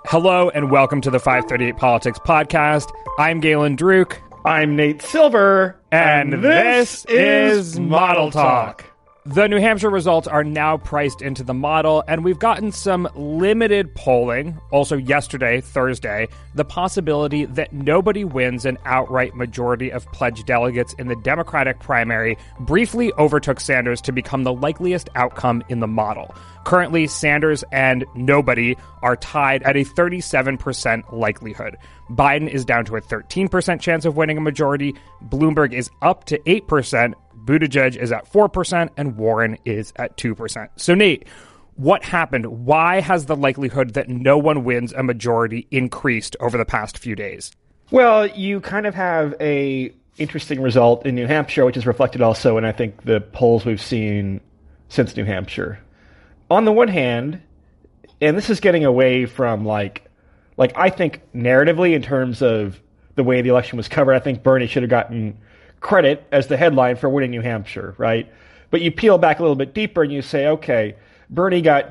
Hello and welcome to the 538 Politics Podcast. I'm Galen Druk. I'm Nate Silver. And this is Model Talk. The New Hampshire results are now priced into the model, and we've gotten some limited polling, also yesterday, Thursday, the possibility that nobody wins an outright majority of pledged delegates in the Democratic primary briefly overtook Sanders to become the likeliest outcome in the model. Currently, Sanders and nobody are tied at a 37% likelihood. Biden is down to a 13% chance of winning a majority. Bloomberg is up to 8%. Buttigieg is at 4%, and Warren is at 2%. So, Nate, what happened? Why has the likelihood that no one wins a majority increased over the past few days? Well, you kind of have a interesting result in New Hampshire, which is reflected also in, I think, the polls we've seen since New Hampshire. On the one hand, and this is getting away from, like I think narratively in terms of the way the election was covered, I think Bernie should have gotten credit as the headline for winning New Hampshire, right? But you peel back a little bit deeper and you say, okay, Bernie got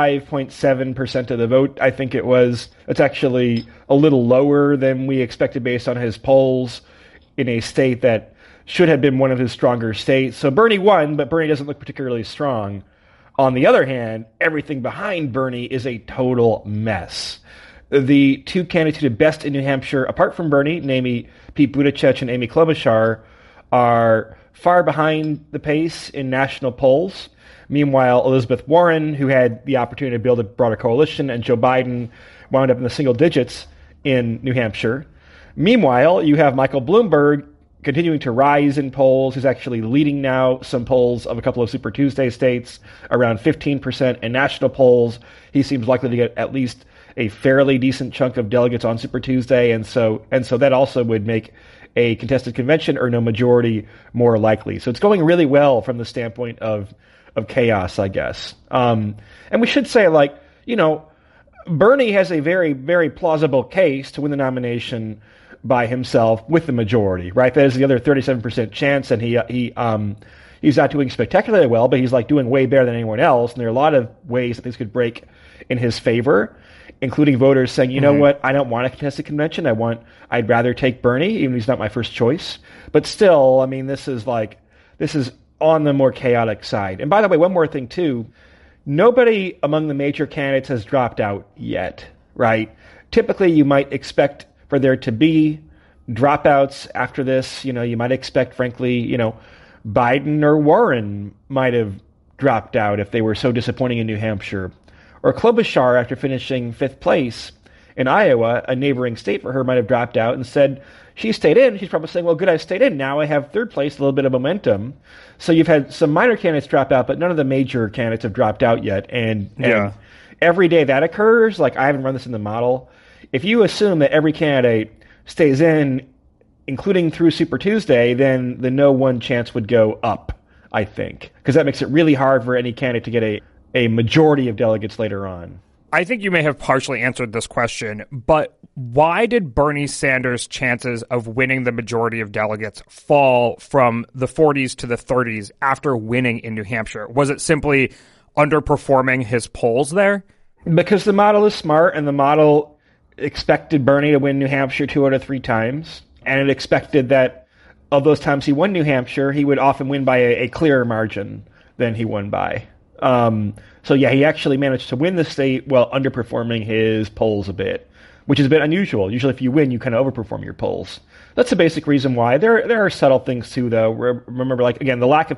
25.7% of the vote, I think it was. It's actually a little lower than we expected based on his polls in a state that should have been one of his stronger states. So Bernie won, but Bernie doesn't look particularly strong. On the other hand, everything behind Bernie is a total mess. The two candidates who did best in New Hampshire, apart from Bernie, namely Pete Buttigieg and Amy Klobuchar, are far behind the pace in national polls. Meanwhile, Elizabeth Warren, who had the opportunity to build a broader coalition, and Joe Biden wound up in the single digits in New Hampshire. Meanwhile, you have Michael Bloomberg continuing to rise in polls. He's actually leading now some polls of a couple of Super Tuesday states, around 15%. In national polls, he seems likely to get at least a fairly decent chunk of delegates on Super Tuesday, and so that also would make a contested convention or no majority more likely. So it's going really well from the standpoint of chaos, I guess. And we should say, Bernie has a very, very plausible case to win the nomination by himself with the majority, right? That is the other 37% chance, and he's not doing spectacularly well, but he's doing way better than anyone else. And there are a lot of ways that things could break in his favor, including voters saying, you know what, I don't want a contested convention. I'd rather take Bernie, even if he's not my first choice. But still, I mean, this is on the more chaotic side. And by the way, one more thing too, nobody among the major candidates has dropped out yet, right? Typically, you might expect for there to be dropouts after this. You might expect, frankly, Biden or Warren might have dropped out if they were so disappointing in New Hampshire. Or Klobuchar, after finishing fifth place in Iowa, a neighboring state for her, might have dropped out and said she stayed in. She's probably saying, well, good, I stayed in. Now I have third place, a little bit of momentum. So you've had some minor candidates drop out, but none of the major candidates have dropped out yet. And every day that occurs, I haven't run this in the model, if you assume that every candidate stays in, including through Super Tuesday, then the no one chance would go up, I think. Because that makes it really hard for any candidate to get a majority of delegates later on. I think you may have partially answered this question, but why did Bernie Sanders' chances of winning the majority of delegates fall from the 40s to the 30s after winning in New Hampshire? Was it simply underperforming his polls there? Because the model is smart, and the model expected Bernie to win New Hampshire 2 out of 3 times, and it expected that of those times he won New Hampshire, he would often win by a clearer margin than he won by. He actually managed to win the state while underperforming his polls a bit, which is a bit unusual. Usually if you win, you kind of overperform your polls. That's the basic reason why. There are subtle things too, though. Remember, again, the lack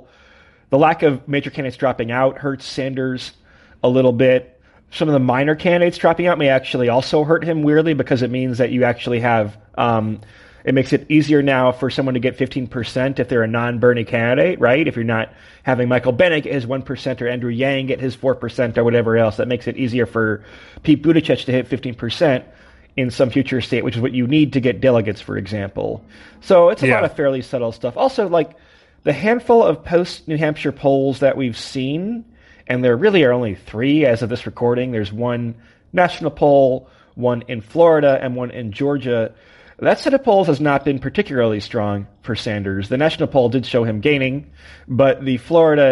of major candidates dropping out hurts Sanders a little bit. Some of the minor candidates dropping out may actually also hurt him weirdly, because it means that you actually have it makes it easier now for someone to get 15% if they're a non-Bernie candidate, right? If you're not having Michael Bennet get his 1% or Andrew Yang get his 4% or whatever else, that makes it easier for Pete Buttigieg to hit 15% in some future state, which is what you need to get delegates, for example. So it's a lot of fairly subtle stuff. Also, the handful of post-New Hampshire polls that we've seen, and there really are only 3 as of this recording. There's one national poll, one in Florida, and one in Georgia. That set of polls has not been particularly strong for Sanders. The national poll did show him gaining, but the Florida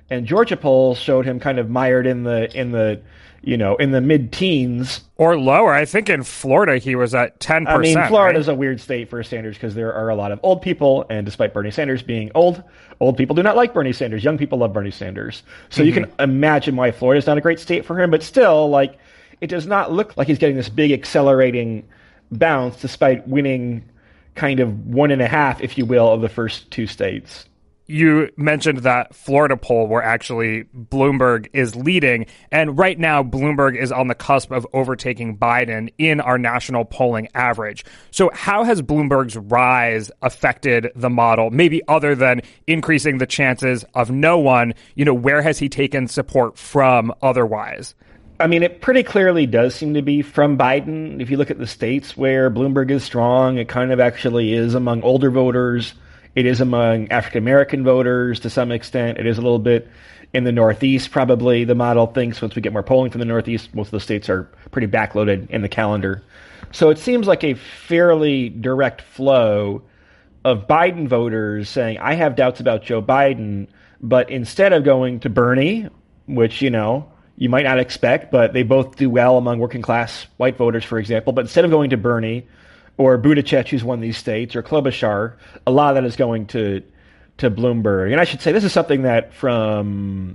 and Georgia polls showed him kind of mired in the mid-teens. Or lower. I think in Florida he was at 10%. I mean, Florida's right? a weird state for Sanders because there are a lot of old people, and despite Bernie Sanders being old people do not like Bernie Sanders. Young people love Bernie Sanders. So you can imagine why Florida's not a great state for him, but still, like, it does not look like he's getting this big accelerating bounce despite winning kind of 1.5, if you will, of the first 2 states. You mentioned that Florida poll where actually Bloomberg is leading. And right now, Bloomberg is on the cusp of overtaking Biden in our national polling average. So how has Bloomberg's rise affected the model, maybe other than increasing the chances of no one? Where has he taken support from otherwise? I mean, it pretty clearly does seem to be from Biden. If you look at the states where Bloomberg is strong, it kind of actually is among older voters. It is among African-American voters to some extent. It is a little bit in the Northeast, probably. The model thinks once we get more polling from the Northeast, most of the states are pretty backloaded in the calendar. So it seems like a fairly direct flow of Biden voters saying, I have doubts about Joe Biden, but instead of going to Bernie, which, you might not expect, but they both do well among working class white voters, for example, but instead of going to Bernie, or Buttigieg, who's won these states, or Klobuchar, a lot of that is going to Bloomberg. And I should say this is something that, from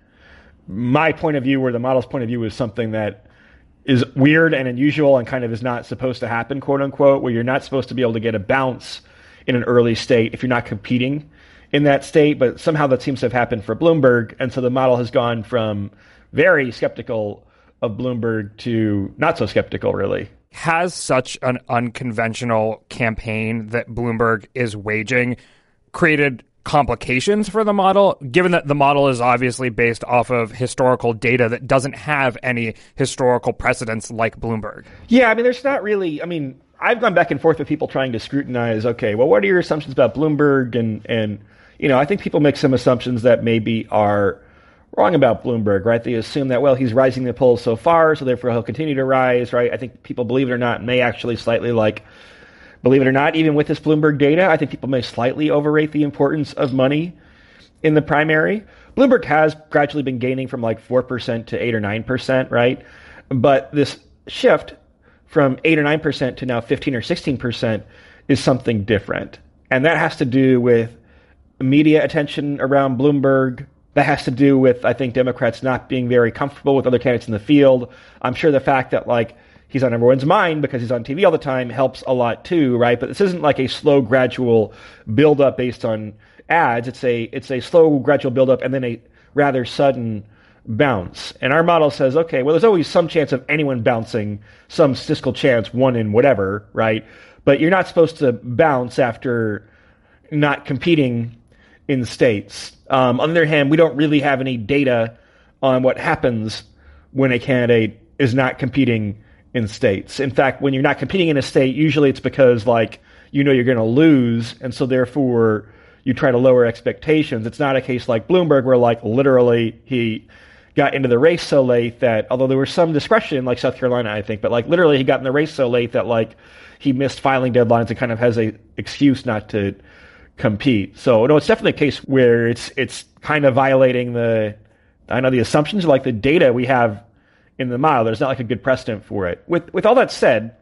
my point of view, or the model's point of view, is something that is weird and unusual and kind of is not supposed to happen, quote unquote, where you're not supposed to be able to get a bounce in an early state if you're not competing in that state. But somehow that seems to have happened for Bloomberg. And so the model has gone from very skeptical of Bloomberg to not so skeptical, really. Has such an unconventional campaign that Bloomberg is waging created complications for the model, given that the model is obviously based off of historical data that doesn't have any historical precedents like Bloomberg? Yeah, I mean, there's not really, I've gone back and forth with people trying to scrutinize, okay, well, what are your assumptions about Bloomberg? And I think people make some assumptions that maybe are wrong about Bloomberg, right? They assume that, well, he's rising the polls so far, so therefore he'll continue to rise, right? I think people, believe it or not, may actually slightly, believe it or not, even with this Bloomberg data, I think people may slightly overrate the importance of money in the primary. Bloomberg has gradually been gaining from 4% to 8 or 9%, right? But this shift from 8 or 9% to now 15 or 16% is something different. And that has to do with media attention around Bloomberg. That has to do with, I think, Democrats not being very comfortable with other candidates in the field. I'm sure the fact that, he's on everyone's mind because he's on TV all the time helps a lot too, right? But this isn't like a slow, gradual buildup based on ads. It's a slow, gradual buildup and then a rather sudden bounce. And our model says, okay, well, there's always some chance of anyone bouncing, some statistical chance, 1 in whatever, right? But you're not supposed to bounce after not competing in states. On the other hand, we don't really have any data on what happens when a candidate is not competing in states. In fact, when you're not competing in a state, usually it's because you're going to lose, and so therefore you try to lower expectations. It's not a case like Bloomberg where literally he got into the race so late that, although there was some discretion in South Carolina, I think, but literally he got in the race so late that he missed filing deadlines and kind of has a excuse not to compete. So no, it's definitely a case where it's kind of violating the assumptions, the data we have in the model. There's not a good precedent for it. With all that said,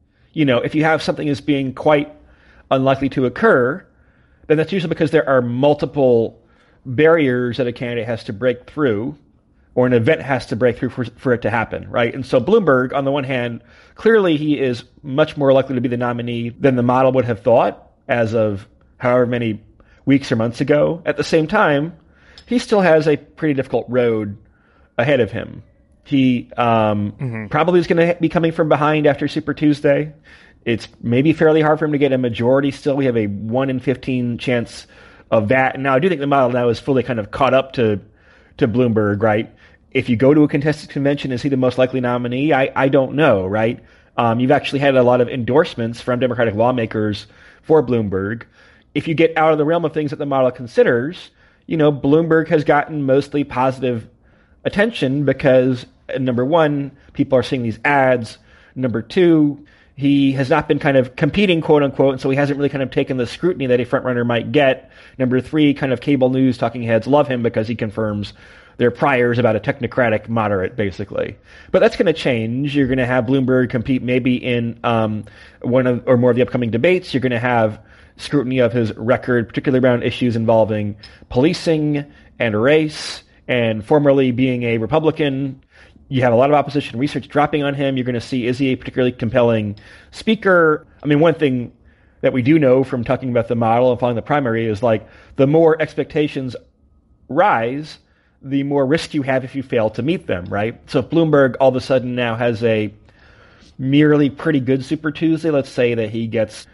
if you have something as being quite unlikely to occur, then that's usually because there are multiple barriers that a candidate has to break through, or an event has to break through for it to happen, right? And so Bloomberg, on the one hand, clearly he is much more likely to be the nominee than the model would have thought as of however many weeks or months ago. At the same time, he still has a pretty difficult road ahead of him. He probably is going to be coming from behind after Super Tuesday. It's maybe fairly hard for him to get a majority still. We have a 1 in 15 chance of that. And now I do think the model now is fully kind of caught up to Bloomberg, right? If you go to a contested convention, is he the most likely nominee? I don't know, right? You've actually had a lot of endorsements from Democratic lawmakers for Bloomberg. If you get out of the realm of things that the model considers, Bloomberg has gotten mostly positive attention because, number one, people are seeing these ads. Number two, He has not been kind of competing, quote unquote, and so he hasn't really kind of taken the scrutiny that a frontrunner might get. Number 3, kind of cable news talking heads love him because he confirms their priors about a technocratic moderate, basically. But that's going to change. You're going to have Bloomberg compete maybe in one or more of the upcoming debates. You're going to have scrutiny of his record, particularly around issues involving policing and race, and formerly being a Republican. You have a lot of opposition research dropping on him. You're going to see, is he a particularly compelling speaker? I mean, one thing that we do know from talking about the model and following the primary is like the more expectations rise, the more risk you have if you fail to meet them, right? So if Bloomberg all of a sudden now has a merely pretty good Super Tuesday, let's say that he gets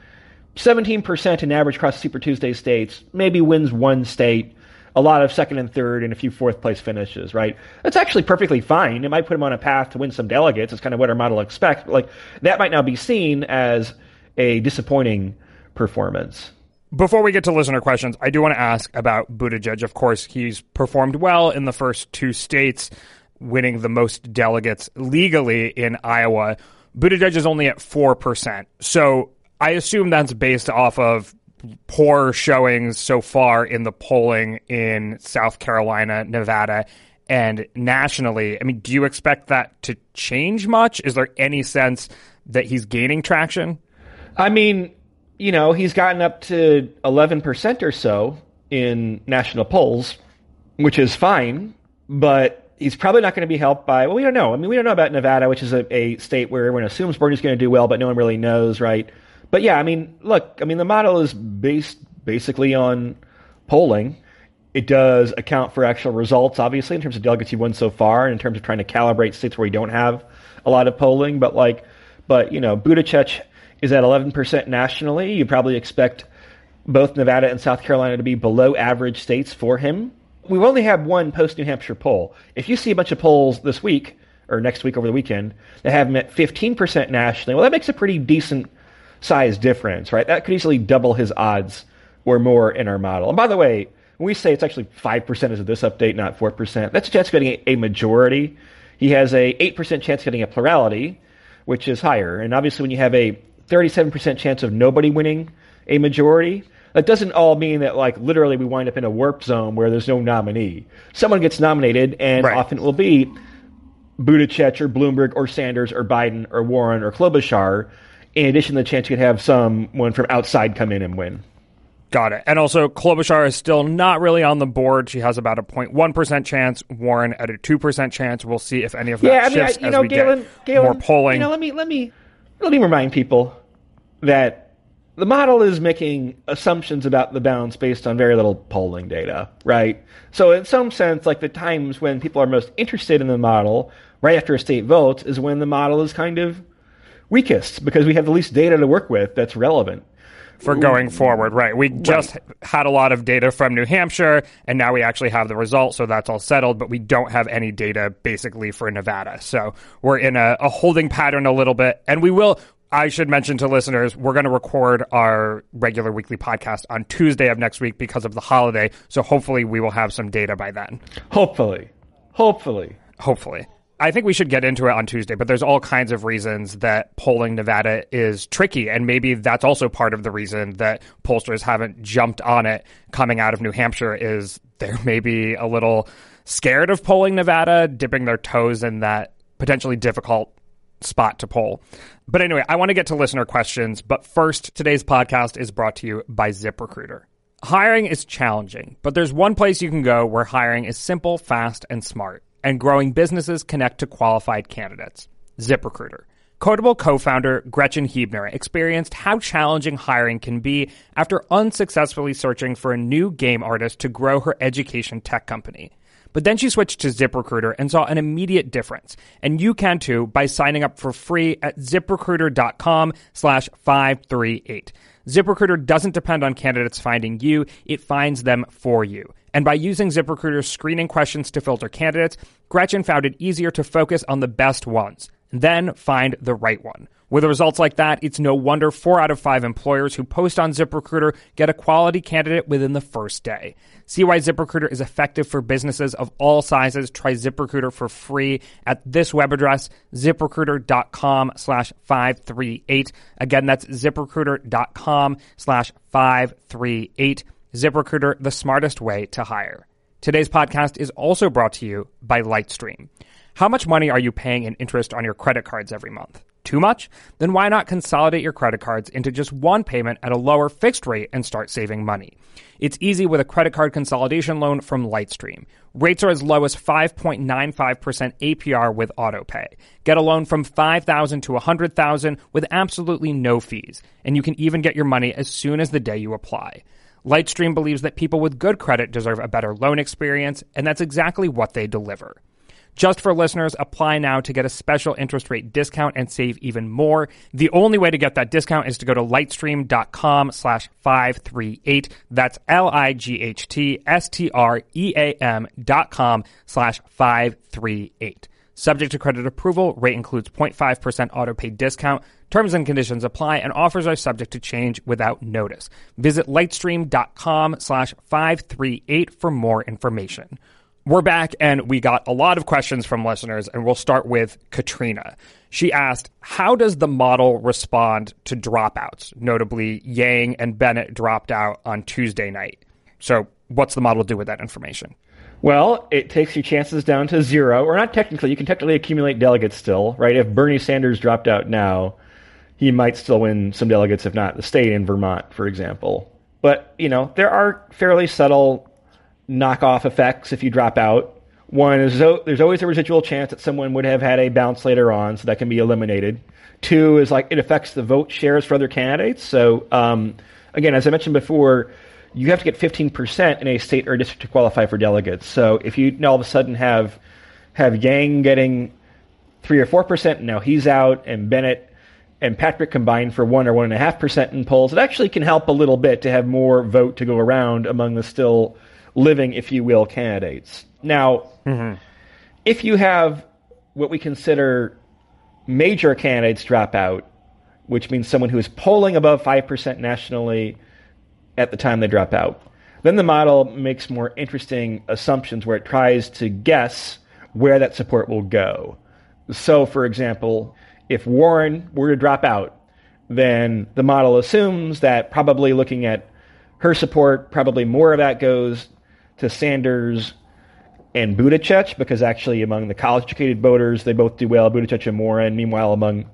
17% in average across Super Tuesday states, maybe wins one state, a lot of second and third, and a few fourth place finishes, right? That's actually perfectly fine. It might put him on a path to win some delegates. It's kind of what our model expects. But like that might now be seen as a disappointing performance. Before we get to listener questions, I do want to ask about Buttigieg. Of course, he's performed well in the first 2 states, winning the most delegates legally in Iowa. Buttigieg is only at 4%. So I assume that's based off of poor showings so far in the polling in South Carolina, Nevada, and nationally. I mean, do you expect that to change much? Is there any sense that he's gaining traction? I mean, you know, he's gotten up to 11% or so in national polls, which is fine, but he's probably not going to be helped by, well, we don't know. I mean, we don't know about Nevada, which is a state where everyone assumes Bernie's going to do well, but no one really knows, right? But yeah, I mean, look, I mean, the model is based basically on polling. It does account for actual results, obviously, in terms of delegates you've won so far, and in terms of trying to calibrate states where you don't have a lot of polling. But you know, Buttigieg is at 11% nationally. You probably expect both Nevada and South Carolina to be below average states for him. We've only had one post-New Hampshire poll. If you see a bunch of polls this week, or next week over the weekend, that have him at 15% nationally, well, that makes a pretty decent size difference, right? That could easily double his odds or more in our model. And by the way, when we say it's actually 5% as of this update, not 4%, that's a chance of getting a majority. He has a 8% chance of getting a plurality, which is higher. And obviously when you have a 37% chance of nobody winning a majority, that doesn't all mean that like literally we wind up in a warp zone where there's no nominee. Someone gets nominated, and right. Often it will be Buttigieg or Bloomberg or Sanders or Biden or Warren or Klobuchar, in addition to the chance you could have someone from outside come in and win. Got it. And also, Klobuchar is still not really on the board. She has about a 0.1% chance. Warren at a 2% chance. We'll see if any of that shifts as we get more polling. Let me remind people that the model is making assumptions about the balance based on very little polling data, right? So in some sense, like the times when people are most interested in the model, right after a state vote, is when the model is kind of weakest, because we have the least data to work with that's relevant. For going forward, right. We just had a lot of data from New Hampshire, and now we actually have the results, so that's all settled, but we don't have any data basically for Nevada. So we're in a holding pattern a little bit, and I should mention to listeners, we're going to record our regular weekly podcast on Tuesday of next week because of the holiday, so hopefully we will have some data by then. Hopefully. I think we should get into it on Tuesday, but there's all kinds of reasons that polling Nevada is tricky, and maybe that's also part of the reason that pollsters haven't jumped on it coming out of New Hampshire is they're maybe a little scared of polling Nevada, dipping their toes in that potentially difficult spot to poll. But anyway, I want to get to listener questions, but first, today's podcast is brought to you by ZipRecruiter. Hiring is challenging, but there's one place you can go where hiring is simple, fast, and smart, and growing businesses connect to qualified candidates. ZipRecruiter. Codable co-founder Gretchen Huebner experienced how challenging hiring can be after unsuccessfully searching for a new game artist to grow her education tech company. But then she switched to ZipRecruiter and saw an immediate difference. And you can too by signing up for free at ZipRecruiter.com/538. ZipRecruiter doesn't depend on candidates finding you. It finds them for you. And by using ZipRecruiter's screening questions to filter candidates, Gretchen found it easier to focus on the best ones, and then find the right one. With results like that, it's no wonder 4 out of 5 employers who post on ZipRecruiter get a quality candidate within the first day. See why ZipRecruiter is effective for businesses of all sizes. Try ZipRecruiter for free at this web address, ZipRecruiter.com/538. Again, that's ZipRecruiter.com/538. ZipRecruiter, the smartest way to hire. Today's podcast is also brought to you by Lightstream. How much money are you paying in interest on your credit cards every month? Too much? Then why not consolidate your credit cards into just one payment at a lower fixed rate and start saving money? It's easy with a credit card consolidation loan from Lightstream. Rates are as low as 5.95% APR with AutoPay. Get a loan from $5,000 to $100,000 with absolutely no fees. And you can even get your money as soon as the day you apply. Lightstream believes that people with good credit deserve a better loan experience, and that's exactly what they deliver. Just for listeners, apply now to get a special interest rate discount and save even more. The only way to get that discount is to go to lightstream.com/538. That's LIGHTSTREAM.com/538. Subject to credit approval, rate includes 0.5% auto-pay discount. Terms and conditions apply, and offers are subject to change without notice. Visit lightstream.com/538 for more information. We're back, and we got a lot of questions from listeners, and we'll start with Katrina. She asked, how does the model respond to dropouts? Notably, Yang and Bennett dropped out on Tuesday night. So what's the model do with that information? Well, it takes your chances down to 0, or not technically. You can technically accumulate delegates still, right? If Bernie Sanders dropped out now, he might still win some delegates, if not the state in Vermont, for example. But, there are fairly subtle knockoff effects if you drop out. One is there's always a residual chance that someone would have had a bounce later on, so that can be eliminated. 2 is it affects the vote shares for other candidates. So, again, as I mentioned before, you have to get 15% in a state or district to qualify for delegates. So if you all of a sudden have Yang getting 3 or 4%, now he's out, and Bennett and Patrick combined for 1 or 1.5% in polls, it actually can help a little bit to have more vote to go around among the still living, if you will, candidates. Now, if you have what we consider major candidates drop out, which means someone who is polling above 5% nationally at the time they drop out, then the model makes more interesting assumptions where it tries to guess where that support will go. So, for example, if Warren were to drop out, then the model assumes that probably looking at her support, probably more of that goes to Sanders and Buttigieg, because actually among the college-educated voters, they both do well, Buttigieg and Warren. Meanwhile,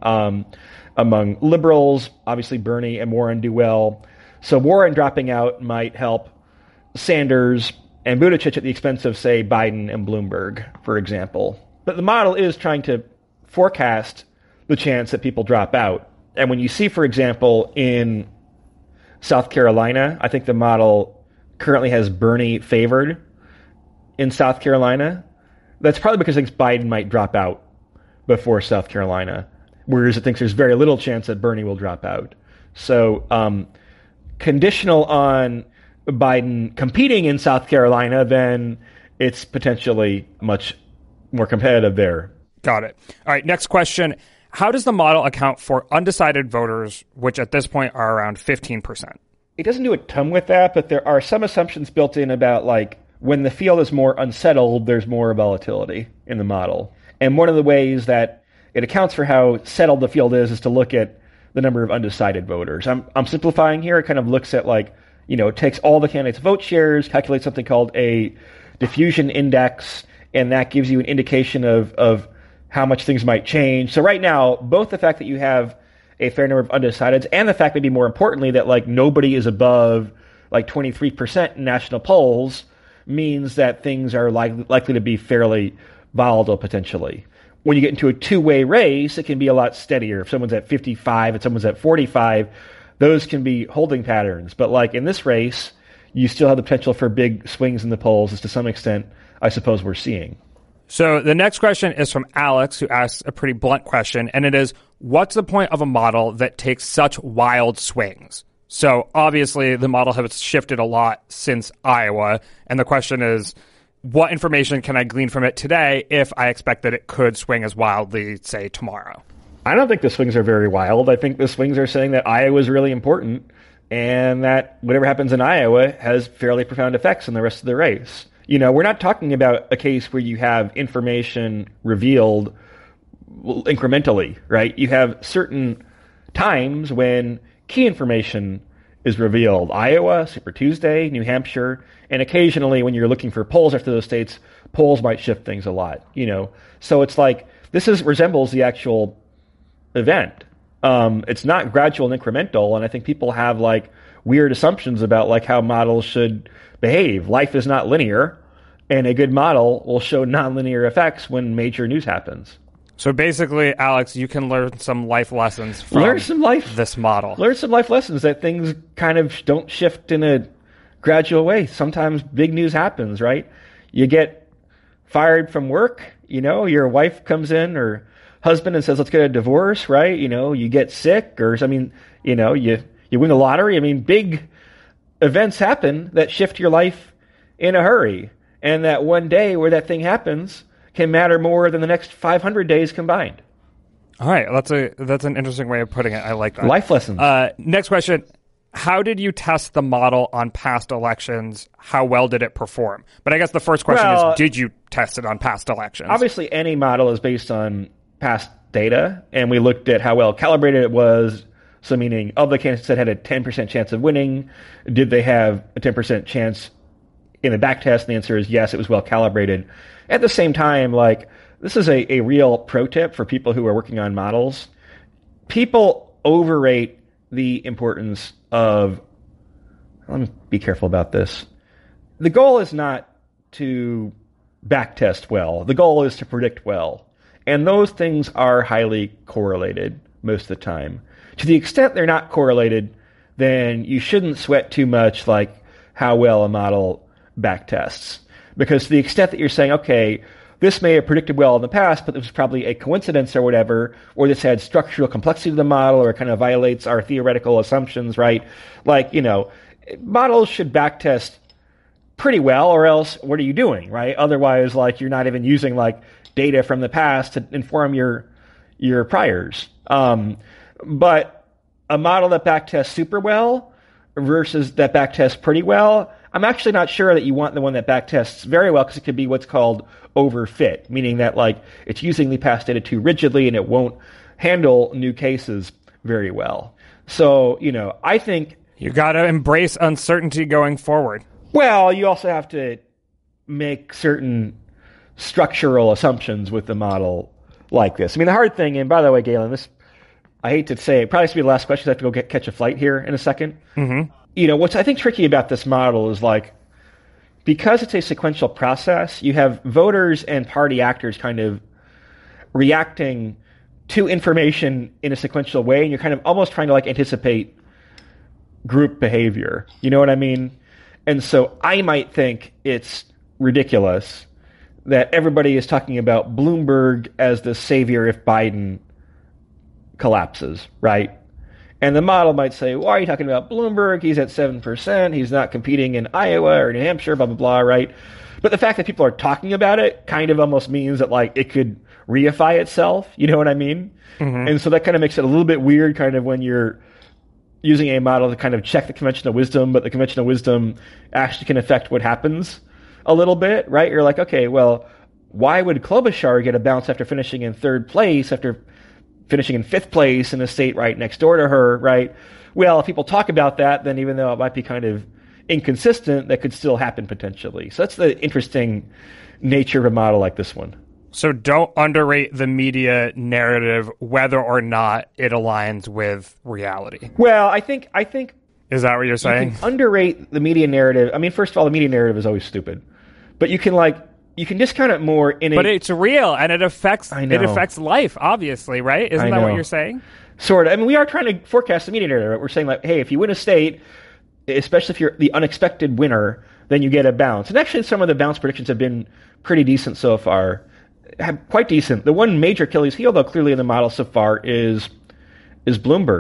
among liberals, obviously Bernie and Warren do well. So Warren dropping out might help Sanders and Buttigieg at the expense of, say, Biden and Bloomberg, for example. But the model is trying to forecast the chance that people drop out. And when you see, for example, in South Carolina, I think the model currently has Bernie favored in South Carolina. That's probably because it thinks Biden might drop out before South Carolina, whereas it thinks there's very little chance that Bernie will drop out. So conditional on Biden competing in South Carolina, then it's potentially much more competitive there. Got it. All right, next question. How does the model account for undecided voters, which at this point are around 15%? It doesn't do a ton with that, but there are some assumptions built in about, when the field is more unsettled, there's more volatility in the model. And one of the ways that it accounts for how settled the field is to look at the number of undecided voters. I'm simplifying here. It kind of looks at, it takes all the candidates' vote shares, calculates something called a diffusion index, and that gives you an indication of how much things might change. So right now, both the fact that you have a fair number of undecideds, and the fact, maybe more importantly, that nobody is above 23% in national polls, means that things are likely to be fairly volatile potentially. When you get into a two-way race, it can be a lot steadier. If someone's at 55 and someone's at 45, those can be holding patterns. But in this race, you still have the potential for big swings in the polls, as to some extent, I suppose, we're seeing. So the next question is from Alex, who asks a pretty blunt question, and it is, what's the point of a model that takes such wild swings? So obviously the model has shifted a lot since Iowa, and the question is, what information can I glean from it today if I expect that it could swing as wildly, say, tomorrow? I don't think the swings are very wild. I think the swings are saying that Iowa is really important and that whatever happens in Iowa has fairly profound effects on the rest of the race. We're not talking about a case where you have information revealed incrementally, right? You have certain times when key information is revealed. Iowa, Super Tuesday, New Hampshire, and occasionally when you're looking for polls after those states, polls might shift things a lot, So it's like, resembles the actual event. It's not gradual and incremental, and I think people have weird assumptions about how models should behave. Life is not linear, and a good model will show nonlinear effects when major news happens. So basically, Alex, you can learn some life lessons from this model. Learn some life lessons that things kind of don't shift in a gradual way. Sometimes big news happens, right? You get fired from work, your wife comes in or husband and says, let's get a divorce, right? You get sick you win the lottery. Big events happen that shift your life in a hurry. And that one day where that thing happens can matter more than the next 500 days combined. All right. That's an interesting way of putting it. I like that. Life lessons. Next question. How did you test the model on past elections? How well did it perform? But I guess the first question is, did you test it on past elections? Obviously, any model is based on past data, and we looked at how well calibrated it was. So meaning, of the candidates that had a 10% chance of winning, did they have a 10% chance in the back test? And the answer is yes, it was well calibrated. At the same time, this is a real pro tip for people who are working on models. People overrate the importance of, let me be careful about this. The goal is not to backtest well. The goal is to predict well. And those things are highly correlated most of the time. To the extent they're not correlated, then you shouldn't sweat too much how well a model backtests. Because to the extent that you're saying, okay, this may have predicted well in the past, but it was probably a coincidence or whatever, or this had structural complexity to the model, or it kind of violates our theoretical assumptions, right? Models should backtest pretty well, or else what are you doing, right? Otherwise, you're not even using data from the past to inform your priors. But a model that backtests super well versus that backtests pretty well, I'm actually not sure that you want the one that backtests very well, because it could be what's called overfit, meaning that it's using the past data too rigidly and it won't handle new cases very well. So, I think you got to embrace uncertainty going forward. Well, you also have to make certain structural assumptions with the model like this. The hard thing, and by the way, Galen, this, I hate to say it, probably has to be the last question. I have to go catch a flight here in a second. Mm-hmm. What's I think tricky about this model is because it's a sequential process, you have voters and party actors kind of reacting to information in a sequential way, and you're kind of almost trying to anticipate group behavior. You know what I mean? And so I might think it's ridiculous that everybody is talking about Bloomberg as the savior if Biden collapses, right? And the model might say, why are you talking about Bloomberg? He's at 7%. He's not competing in Iowa or New Hampshire, blah, blah, blah, right? But the fact that people are talking about it kind of almost means that it could reify itself. You know what I mean? Mm-hmm. And so that kind of makes it a little bit weird kind of when you're using a model to kind of check the conventional wisdom, but the conventional wisdom actually can affect what happens a little bit, right? You're okay, well, why would Klobuchar get a bounce after finishing in third place, after finishing in fifth place in a state right next door to her, right? Well, if people talk about that, then even though it might be kind of inconsistent, that could still happen potentially. So that's the interesting nature of a model like this one. So don't underrate the media narrative, whether or not it aligns with reality. Well, I think is that what you're saying? You can underrate the media narrative. First of all, the media narrative is always stupid, but you can discount it more But it's real, and it affects life, obviously, right? Isn't that what you're saying? Sort of. We are trying to forecast the media narrative. Right? We're saying hey, if you win a state, especially if you're the unexpected winner, then you get a bounce. And actually, some of the bounce predictions have been pretty decent so far. Quite decent. The one major Achilles heel, though, clearly in the model so far is Bloomberg.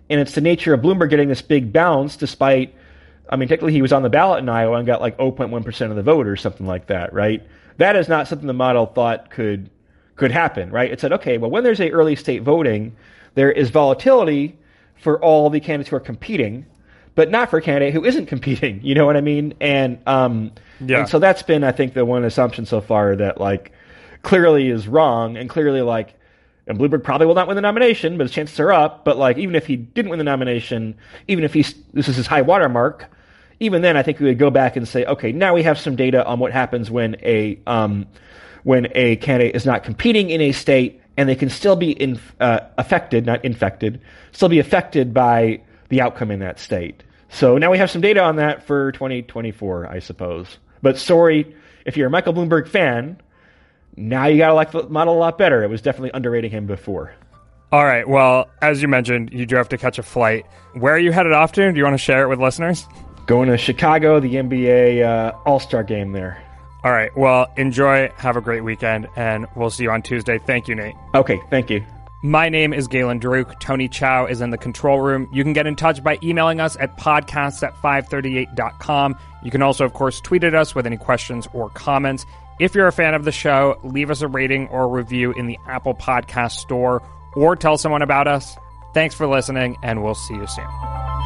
And it's the nature of Bloomberg getting this big bounce despite, I mean, technically he was on the ballot in Iowa and got like 0.1% of the vote or something like that, right? That is not something the model thought could happen, right? It said, okay, well, when there's a early state voting, there is volatility for all the candidates who are competing, but not for a candidate who isn't competing. You know what I mean? And so that's been, I think, the one assumption so far that like clearly is wrong, and clearly like, and Bloomberg probably will not win the nomination, but his chances are up. But like, even if he didn't win the nomination, even if this is his high water mark, even then, I think we would go back and say, okay, now we have some data on what happens when a candidate is not competing in a state, and they can still be affected, not infected, still be affected by the outcome in that state. So now we have some data on that for 2024, I suppose. But sorry, if you're a Michael Bloomberg fan, now you got to like the model a lot better. It was definitely underrating him before. All right. Well, as you mentioned, you do have to catch a flight. Where are you headed off to? Do you want to share it with listeners? Going to Chicago, the NBA All-Star game there. All right. Well, enjoy. Have a great weekend, and we'll see you on Tuesday. Thank you, Nate. Okay. Thank you. My name is Galen Druk. Tony Chow is in the control room. You can get in touch by emailing us at podcasts@538.com. You can also, of course, tweet at us with any questions or comments. If you're a fan of the show, leave us a rating or a review in the Apple Podcast Store or tell someone about us. Thanks for listening, and we'll see you soon.